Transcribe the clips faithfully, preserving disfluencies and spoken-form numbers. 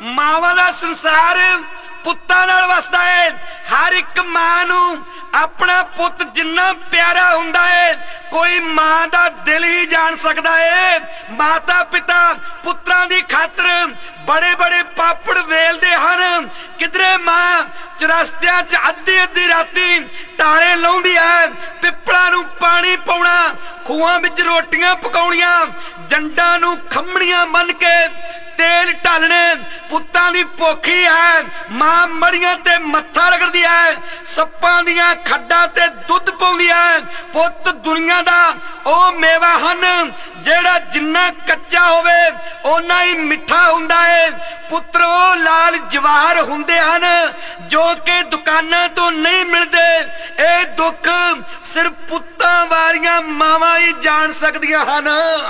मावां दा संसार पुत्तां नाल वसदा है। हर एक मां नूं अपना पुत जिन्ना प्यारा हुंदा है कोई मां दा दिल ही जान सकदा है। माता पिता पुत्रां दी खातर बड़े बड़े पापड़ वेलदे हन। किधरे मां चौरास्तियां च अद्धी अद्धी राती टाले लाउंदी है, पिपड़ा नूं पानी पाउणा, खूहां विच रोटियां पकाउणियां, जंडां नूं खम्मणियां बन के तेल ढालने। पुत्तां दी भुख ही है। मां मड़ियां ते मत्था रगड़दी है, सप्पां दियां खड्डां ते दुध पाउंदी है। पुत्त दुनिया दा ओ मेवा हन जेड़ा जिन्ना कच्चा होवे ओना ही मिठा हुंदा है। पुत्र ओ लाल जवाहर हुंदे हन जो कि दुकानां तो नहीं मिलदे। ए दुख सिर्फ पुत्तां वालियां मावां ही जान सकदियां हन।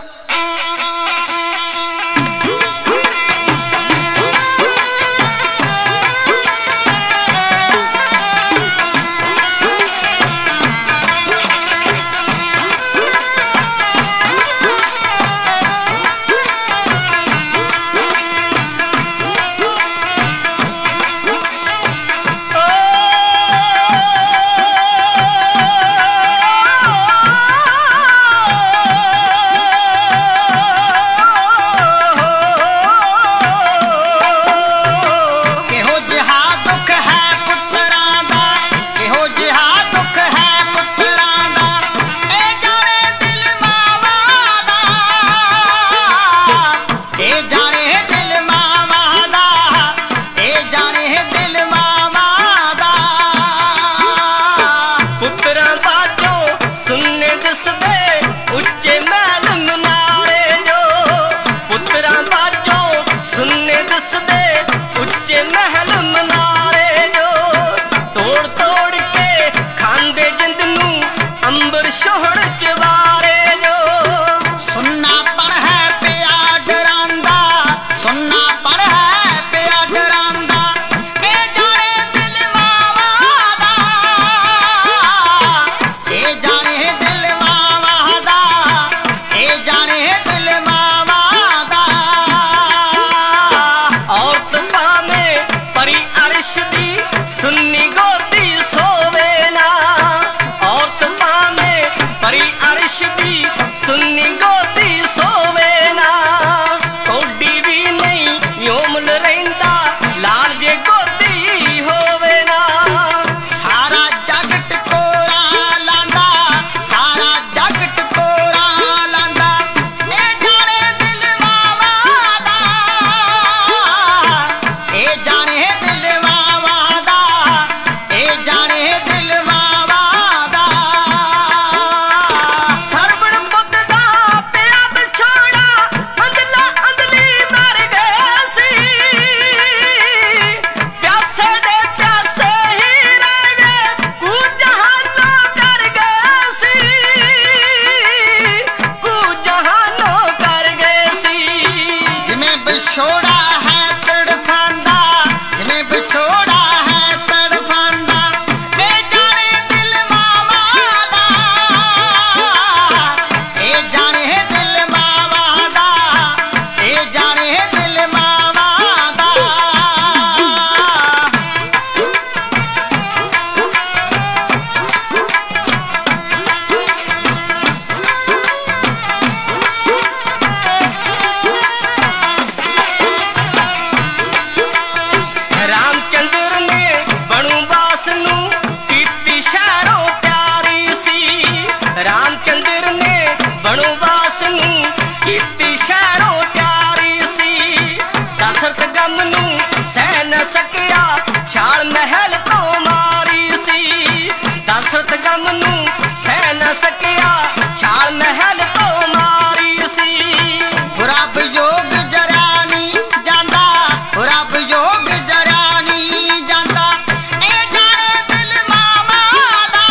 छाल महल तो मारी सी दशरथ गम नू सह न सकिया छाल महल तो मारी सी। रब योग जरा नहीं जांदा, रब योग जरा नहीं जांदा, ए जाने दिल मावा दा,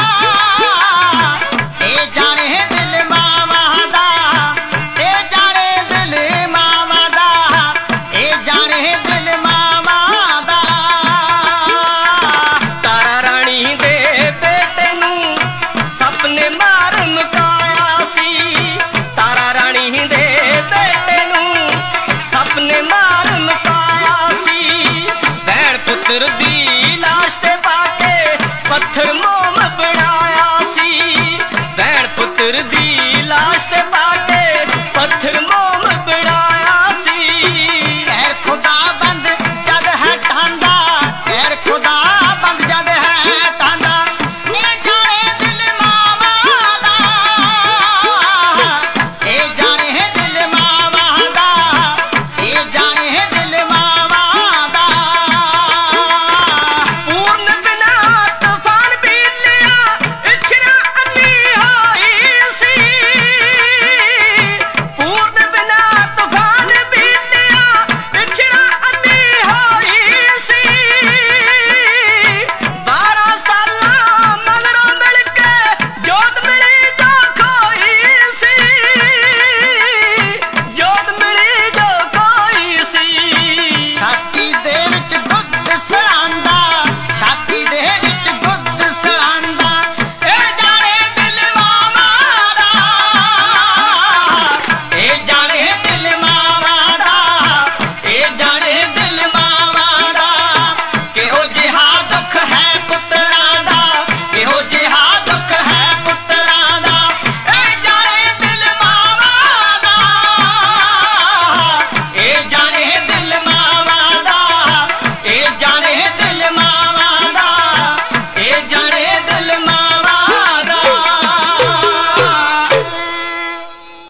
ए जाने दिल मावा दा, ए जाने दिल मावा दा, ए जाने